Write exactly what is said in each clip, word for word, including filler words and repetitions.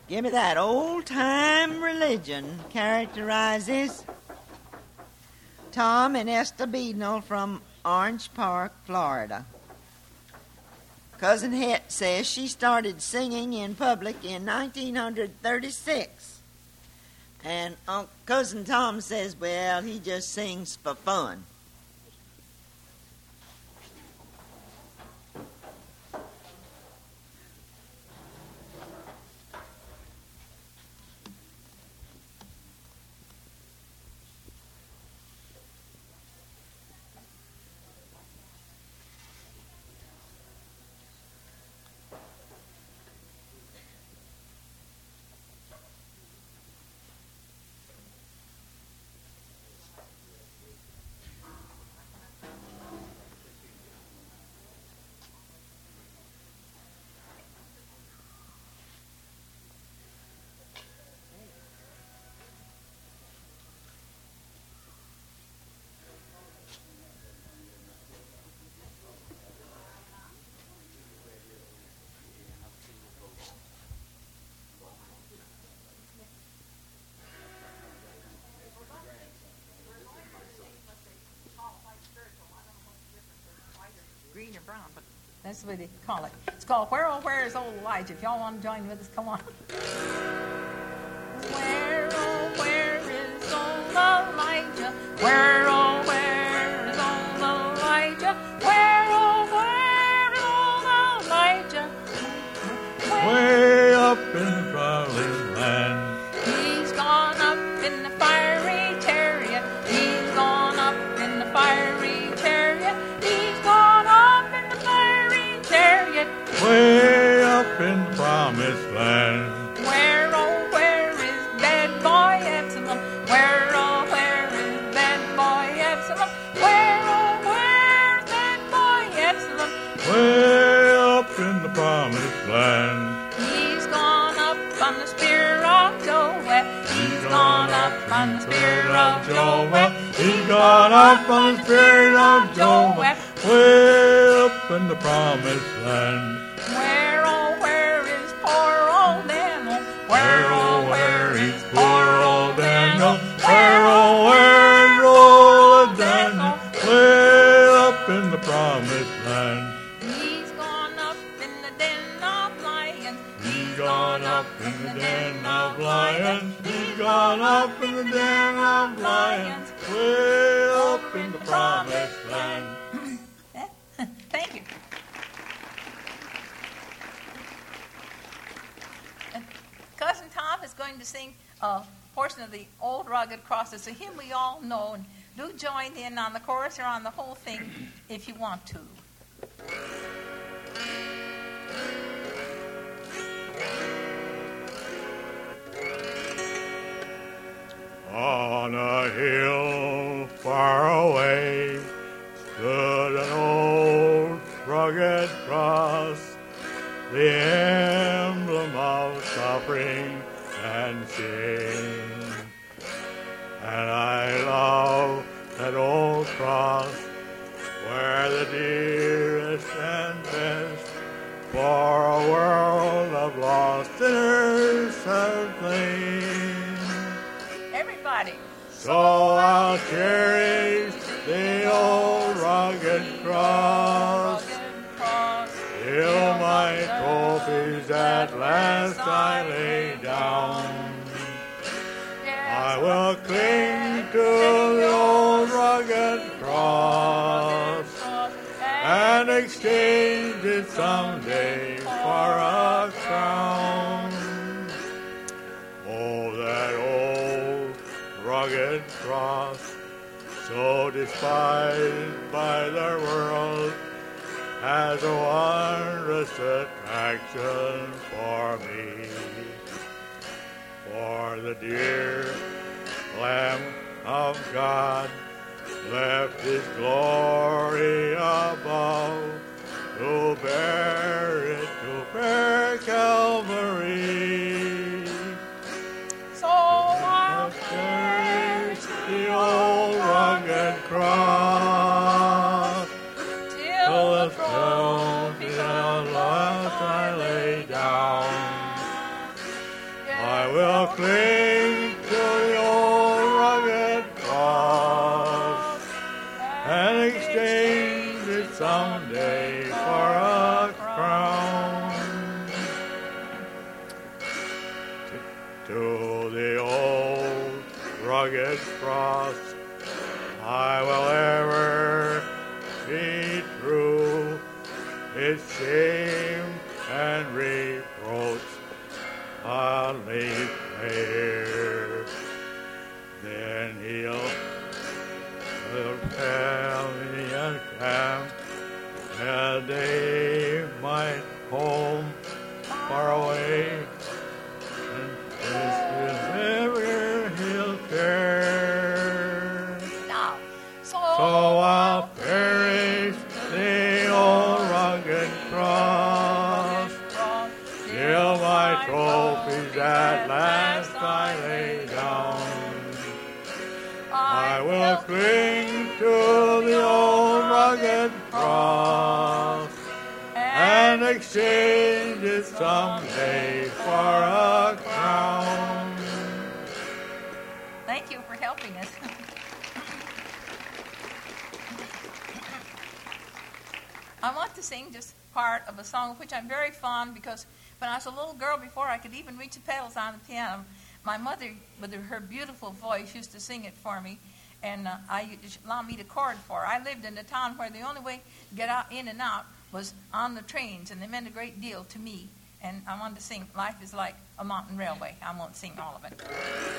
Give me that old-time religion characterizes Tom and Esther Beadnell from Orange Park, Florida. Cousin Het says she started singing in public in nineteen thirty-six. And um, Cousin Tom says, well, he just sings for fun. Green or brown, but that's what they call it. It's called Where Oh Where Is Old Elijah. If y'all want to join with us, come on. Where oh where is old Elijah? Where oh where is old Elijah? Where oh where is old Elijah? Way up in the Valley land. He's gone up in the fiery chariot. He's gone up in the fiery chariot. He's gone up in the fiery chariot. Way up in the promised land. Where oh where is bad boy Absalom? Where oh where is bad boy Absalom? Where oh where is bad boy Absalom? Way up in the promised land. He's gone up on the spear of Joab. He's gone up on the spear of Joab. He's gone up on the spirit of Joab. Way up in the promised land. Where oh where is poor old Daniel? Where oh where is poor old Daniel? Where oh where is old Daniel? Way up in the promised land. He's gone up in the den of lions. He's gone up in the den of lions. He's gone up in the den of lions. Way up in the promised land. Thank you. And Cousin Tom is going to sing a portion of the Old Rugged Cross. It's a hymn we all know. And do join in on the chorus or on the whole thing if you want to. On a hill far away stood an old rugged cross, the emblem of suffering and sin. And I love that old cross where the dearest and best for a world of lost sinners have lain. Everybody. So I'll cherish the old rugged cross till my trophies at last I lay down. I will cling to the old rugged cross and exchange it someday for a crown. Oh, that old rugged cross, so despised by the world, has a wondrous attraction for me. For the dear Lamb of God left his glory above to bear it to fair Calvary. So I'll cherish the old rugged cross till the trophies at last I lay down. it someday for a crown. To the old rugged cross I will ever be true. Its shame and reproach I'll lay bare. Then he'll will tell me and camp that they might home far away, and this is ever he'll care. Now, so, So I'll perish the old rugged cross, till my trophies at last I lay down. I will cling to the old rugged cross and exchange it someday for a crown. Thank you for helping us. I want to sing just part of a song of which I'm very fond, because when I was a little girl, before I could even reach the pedals on the piano, my mother, with her beautiful voice, used to sing it for me, and uh, I allowed me to chord for her. I lived in a town where the only way to get out, in and out was on the trains, and they meant a great deal to me. And I wanted to sing "Life is Like a Mountain Railway." I won't sing all of it.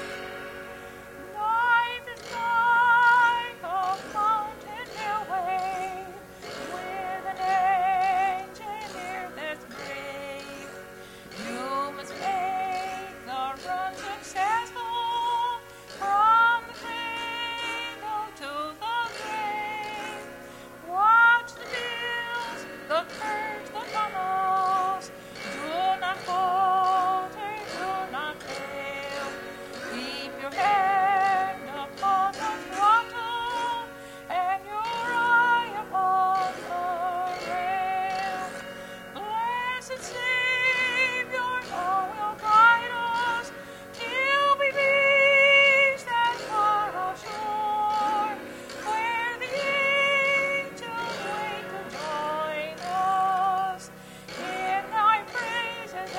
Life is like a mountain railway with an engineer that's brave. You must make the run successful from the cradle to the grave. Watch the hills, the curves, the tunnels. Do not falter, do not fail. Keep your hand upon the throttle and your eye upon the rail. Blessed Savior, thou wilt guide us till we reach that far-off shore, where the angels wait to join us in thy praises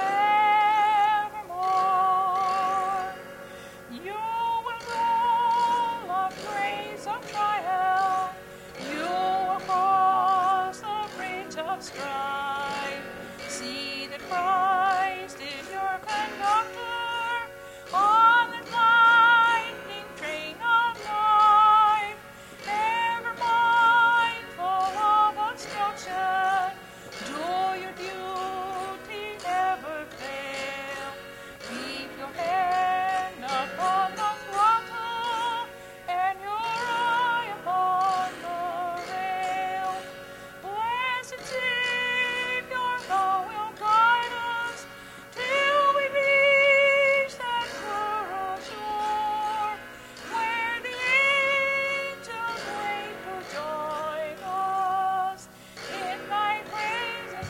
evermore. You will roll a grace of triumph. You will cross the bridge of strife. See that Christ is your conductor on the lightning train of life. Ever mindful of obstruction, do your duty, never fail. Keep your hand upon the throttle and your eye upon the rail. Blessed Savior, thou wilt guide us till we reach that far-off shore, where the angels wait to join us in thy praises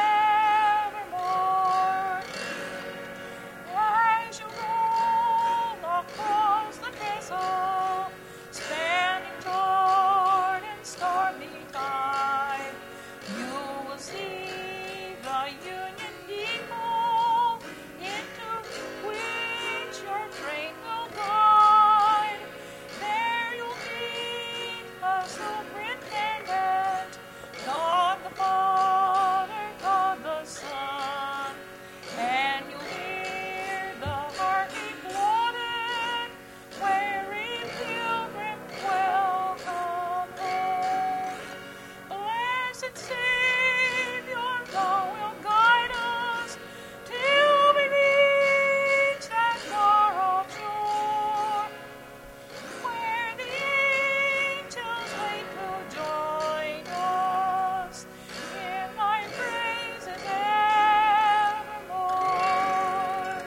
evermore. As you roll across the trestle, spanning toward and stormy tide, you will see the Union Depot into which your train will glide. There you'll meet the superintendent, God the Father, God the Son, and you'll hear the heartbeat bloated, weary pilgrim, welcome home. Blessed Savior, thou wilt guide us till we reach that far-off shore, where the angels wait to join us in thy praises evermore.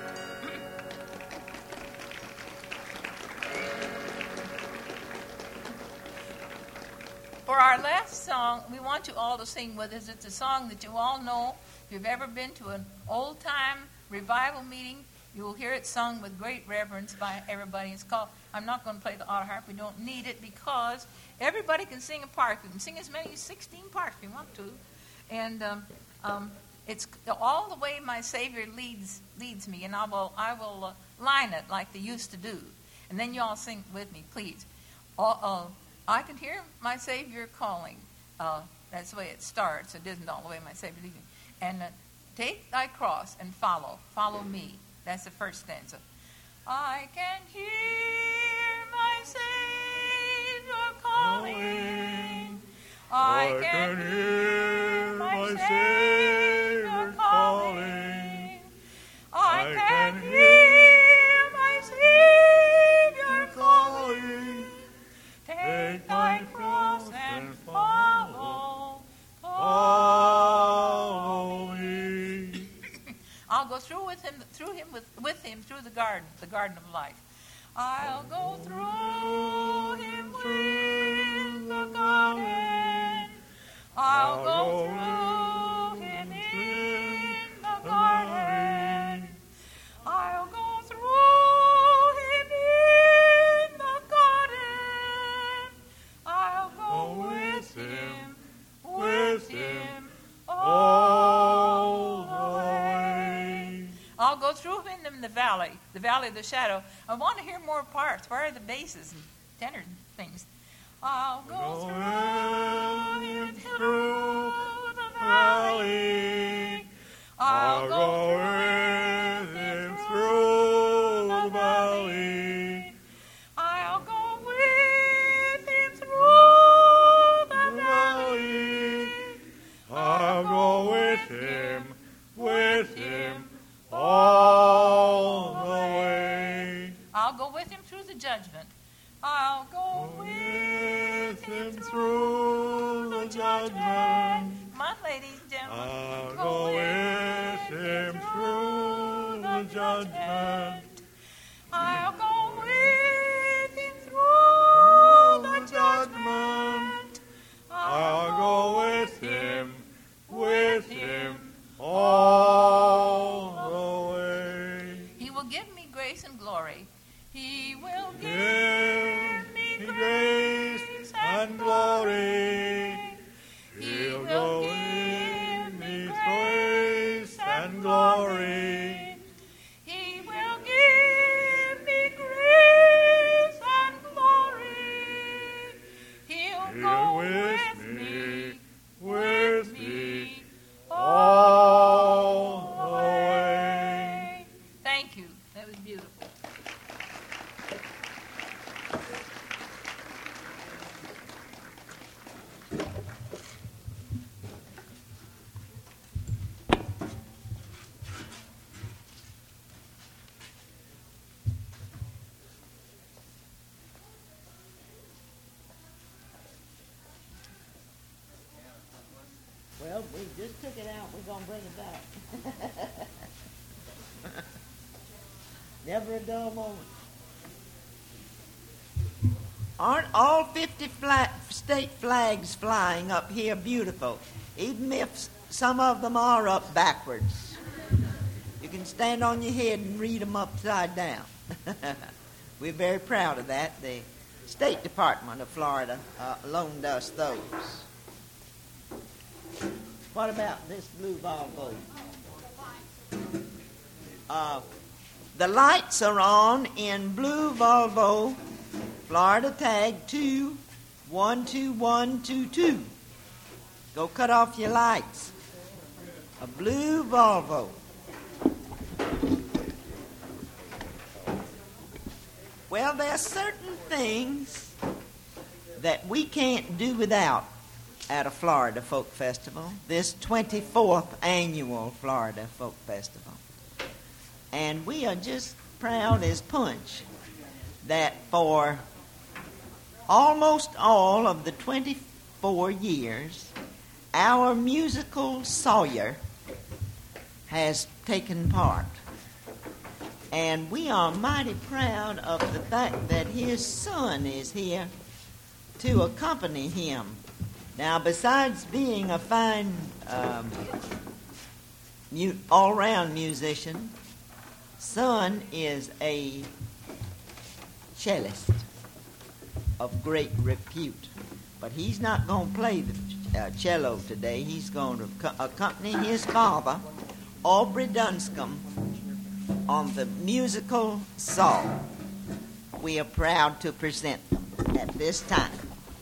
For our last song, we want you all to sing with us. It's a song that you all know. If you've ever been to an old-time revival meeting, You will hear it sung with great reverence by everybody. It's called, I'm not going to play the auto harp. We don't need it because everybody can sing a part. You can sing as many as sixteen parts if you want to. And um, um, it's all the way my Savior leads leads me, and I will, I will uh, line it like they used to do. And then you all sing with me, please. Uh, uh, I can hear my Savior calling. Uh, that's the way it starts. It isn't all the way my Savior leads me. And uh, take thy cross and follow. Follow me. That's the first stanza. I can hear my Savior calling. I can hear my Savior calling. I can hear my Savior calling. Take thy cross and follow. Follow me. I'll go through with him, through him, with, with him through the garden, the garden of life. I'll go through him with the garden. I'll go through him in the garden. I'll go through him in the garden. I'll go with him, with him all the way. I'll go through him in the valley, the valley of the shadow. I want to hear more parts. Where are the basses and tenor things? I'll go through him through the valley. I'll go with him through the valley. I'll go with him through the valley. I'll go with him, with him all the way. I'll go with him through the judgment. I'll go with him through the judgment. Come on, ladies and gentlemen. I'll go with him through the judgment. I'll go with him through the judgment. I'll go with him, with him all the way. He will give me grace and glory. He will give me grace and glory. He'll go give me grace and glory. He will give me grace and glory. He'll go with me, with me all the way. Thank you. That was beautiful. Well, we just took it out. We're going to bring it back. Never a dull moment. Aren't all fifty flag, state flags flying up here beautiful? Even if some of them are up backwards. You can stand on your head and read them upside down. We're very proud of that. The State Department of Florida uh, loaned us those. What about this blue Volvo? Uh, the lights are on in blue Volvo, Florida tag two one two one two two. Go cut off your lights. A blue Volvo. Well, there are certain things that we can't do without at a Florida Folk Festival, this twenty-fourth annual Florida Folk Festival. And we are just proud as punch that for almost all of the twenty-four years, our musical Sawyer has taken part. And we are mighty proud of the fact that his son is here to accompany him. Now, besides being a fine um, mu- all-round musician, son is a cellist of great repute, but he's not going to play the uh, cello today. He's going to co- accompany his father, Aubrey Dunscombe, on the musical song. We are proud to present them at this time.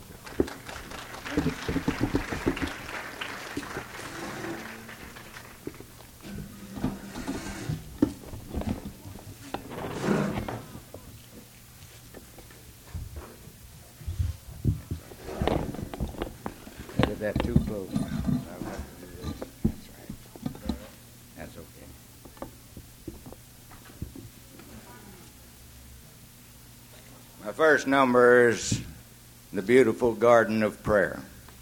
Is that too close? I'll have to do this. That's right. That's okay. My first number is The Beautiful Garden of Prayer.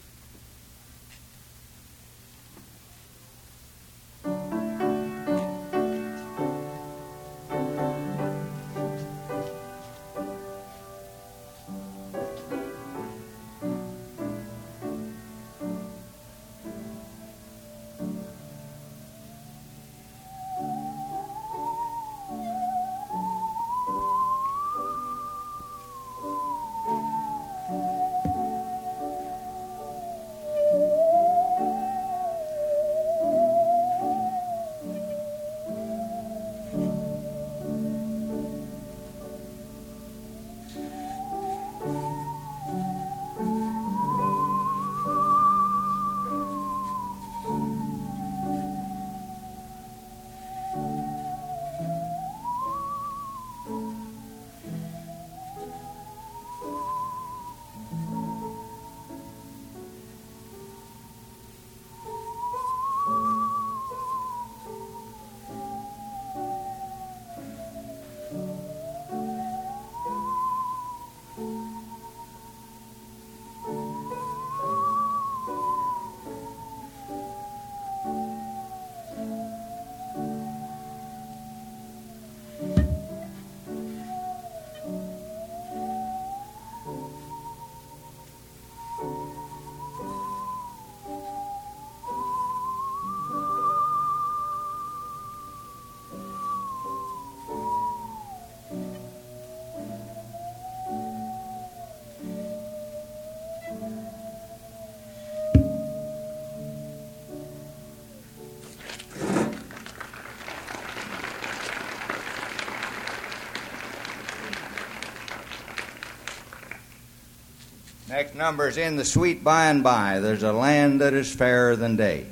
Next number is In the Sweet By and By. There's a land that is fairer than day.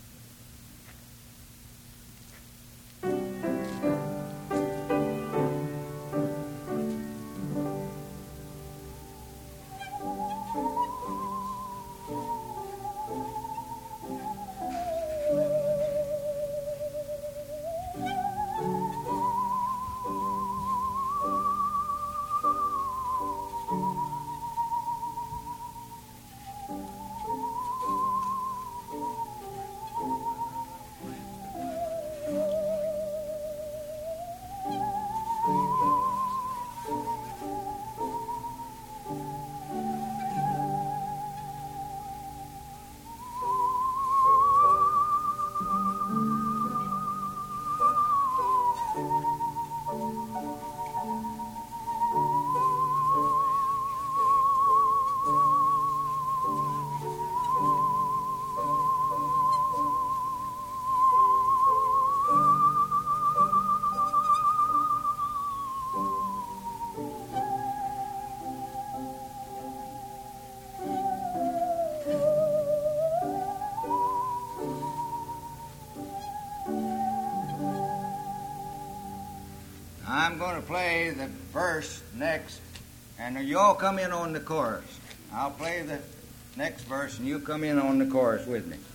I'm going to play the verse next, and you all come in on the chorus. I'll play the next verse, and you come in on the chorus with me.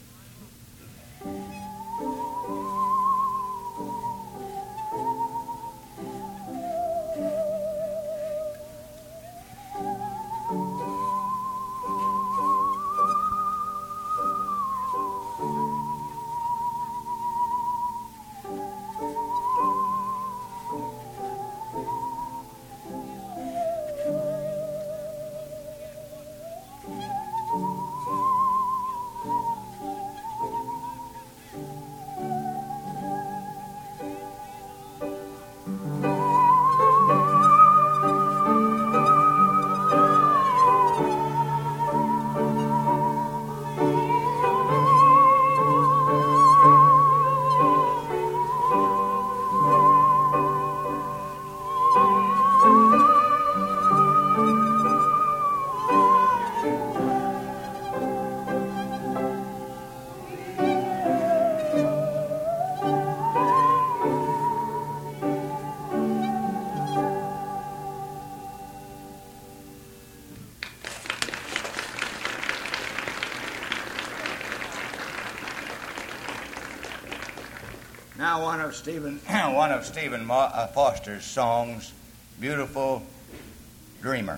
Now one of Stephen, one of Stephen Mo- uh, Foster's songs, "Beautiful Dreamer."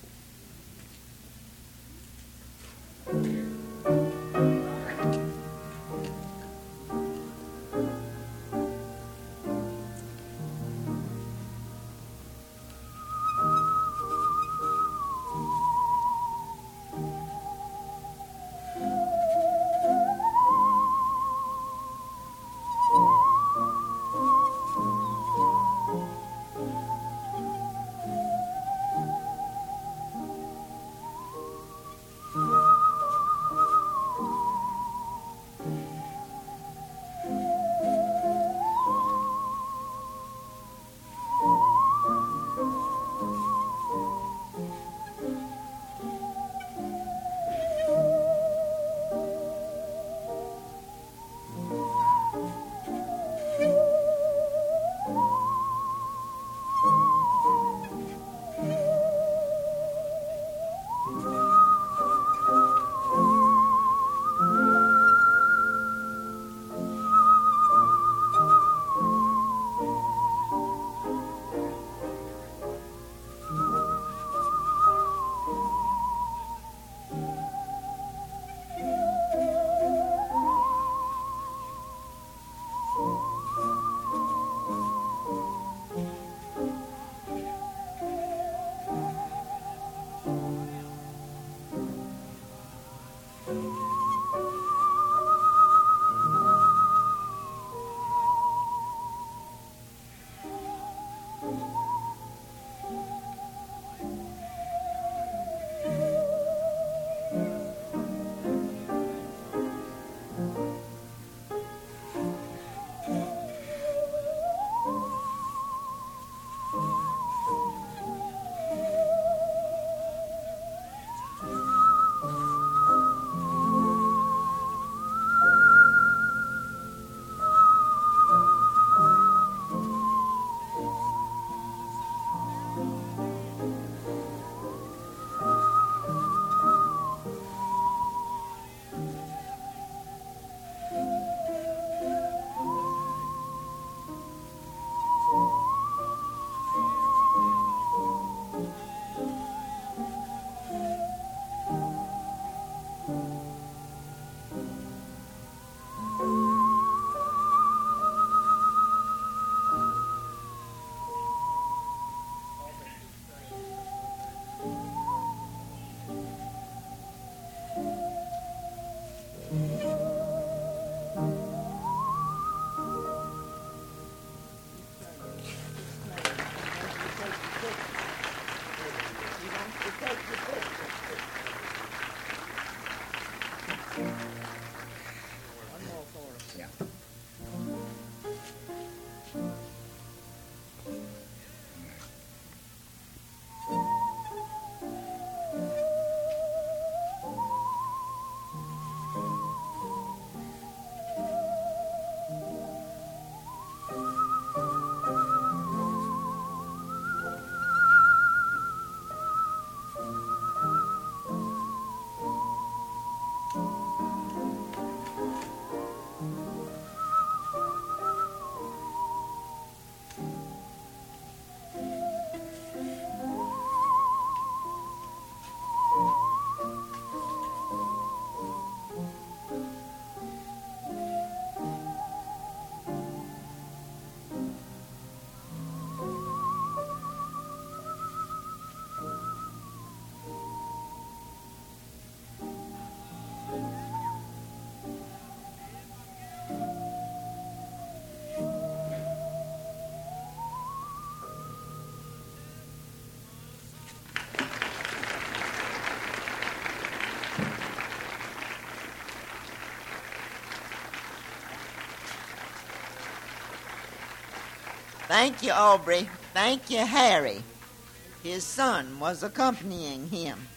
Thank you, Aubrey. Thank you, Harry. His son was accompanying him.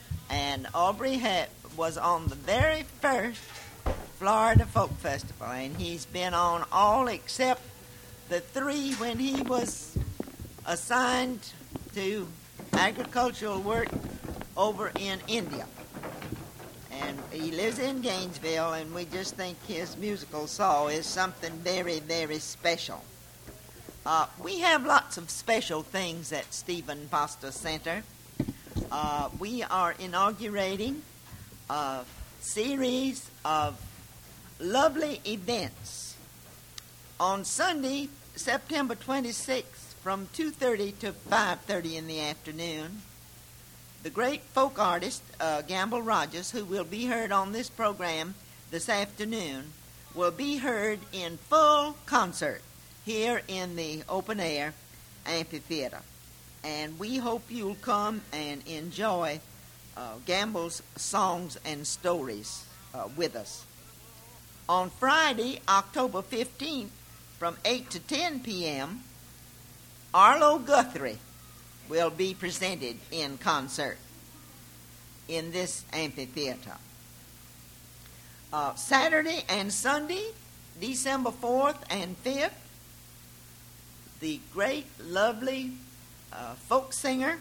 And Aubrey had, was on the very first Florida Folk Festival, and he's been on all except the three when he was assigned to agricultural work over in India. And he lives in Gainesville, and we just think his musical soul is something very, very special. Uh, we have lots of special things at Stephen Foster Center. Uh, we are inaugurating a series of lovely events. On Sunday, September twenty-sixth, from two thirty to five thirty in the afternoon, the great folk artist, uh, Gamble Rogers, who will be heard on this program this afternoon, will be heard in full concert here in the open-air amphitheater. And we hope you'll come and enjoy uh, Gamble's songs and stories uh, with us. On Friday, October fifteenth, from eight to ten p.m., Arlo Guthrie will be presented in concert in this amphitheater. Uh, Saturday and Sunday, December fourth and fifth, the great, lovely uh, folk singer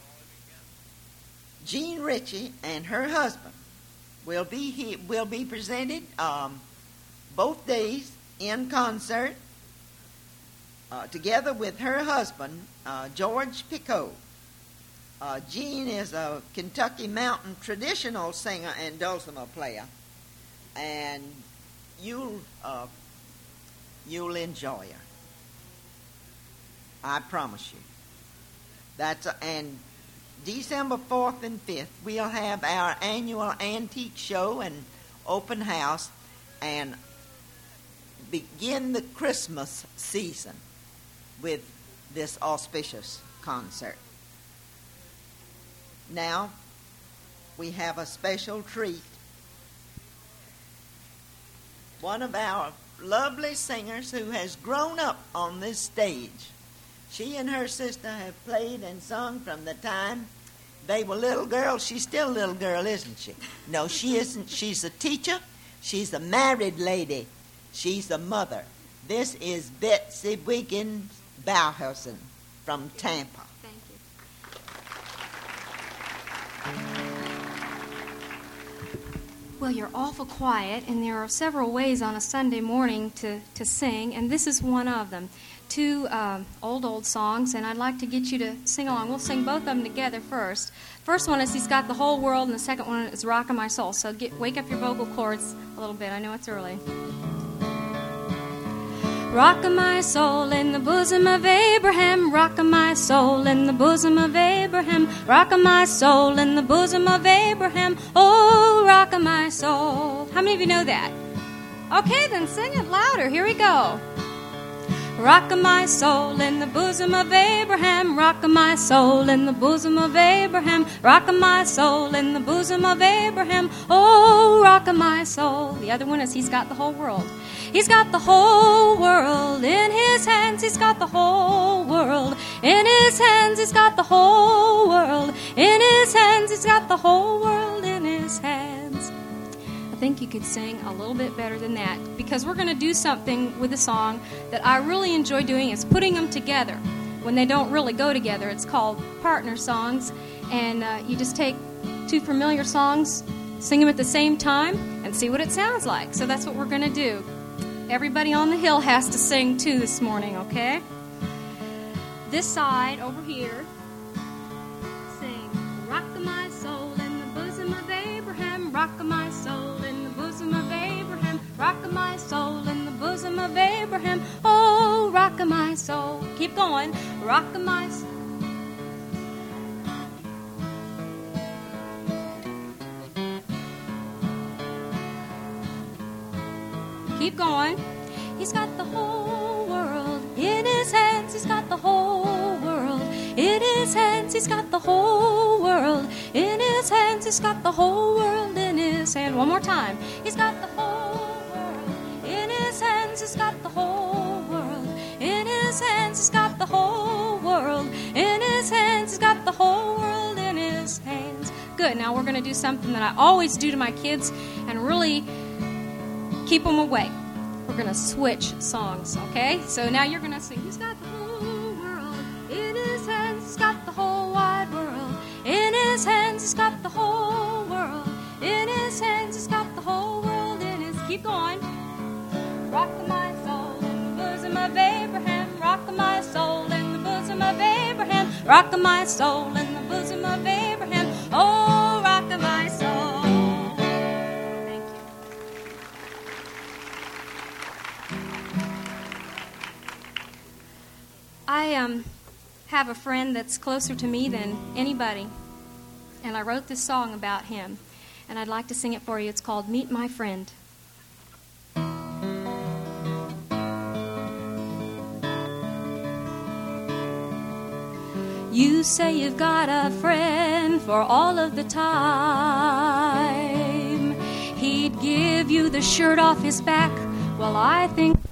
Jean Ritchie and her husband will be he, will be presented um, both days in concert uh, together with her husband, uh, George Picot. Uh, Jean is a Kentucky Mountain traditional singer and dulcimer player, and you'll uh, you'll enjoy her. I promise you. That's a, and December fourth and fifth, we'll have our annual antique show and open house, and begin the Christmas season with this auspicious concert. Now, we have a special treat. One of our lovely singers who has grown up on this stage. She and her sister have played and sung from the time they were little girls. She's still a little girl, isn't she? No, she isn't. She's a teacher. She's a married lady. She's a mother. This is Betsy Wiggins Bauhausen from Tampa. Thank you. Well, you're awful quiet, and there are several ways on a Sunday morning to, to sing, and this is one of them. Two um, old, old songs, and I'd like to get you to sing along. We'll sing both of them together first. First one is He's Got the Whole World, and the second one is Rockin' My Soul. So get, wake up your vocal cords a little bit. I know it's early. Rockin' my soul in the bosom of Abraham, rockin' my soul in the bosom of Abraham, rockin' my soul in the bosom of Abraham, oh, rockin' my soul. How many of you know that? Okay, then sing it louder. Here we go. Rockin' my soul in the bosom of Abraham, rockin' my soul in the bosom of Abraham, rockin' my soul in the bosom of Abraham, oh, rockin' my soul. The other one is He's Got the Whole World. He's got the whole world in his hands. He's got the whole world in his hands. He's got the whole world in his hands. He's got the whole world in his hands. I think you could sing a little bit better than that, because we're going to do something with a song that I really enjoy doing, is putting them together when they don't really go together. It's called partner songs, and uh, you just take two familiar songs, sing them at the same time, and see what it sounds like. So that's what we're going to do. Everybody on the hill has to sing too this morning, okay? This side over here, sing, rock my soul in the bosom of Abraham, rock my soul in the bosom of Abraham, rock my soul in the bosom of Abraham, oh, rock my soul. Keep going, rock my soul. Keep going. He's got the whole world in his hands. He's got the whole world in his hands. He's got the whole world in his hands. He's got the whole world in his hand. One more time. He's got the whole world in his hands. He's got the whole world in his hands. He's got the whole world in his hands. He's got the whole world in his hands. Good. Now we're going to do something that I always do to my kids and really keep them awake. We're going to switch songs, okay? So now you're going to sing, He's got the whole world in his hands. He's got the whole wide world in his hands. He's got the whole world in his hands. going. Rock my soul in the bosom of Abraham. Rock my soul in the bosom of Abraham. Rock my soul in the bosom of Abraham. Oh, rock my soul. Thank you. I um have a friend that's closer to me than anybody, and I wrote this song about him, and I'd like to sing it for you. It's called Meet My Friend. You say you've got a friend for all of the time. He'd give you the shirt off his back. Well, I think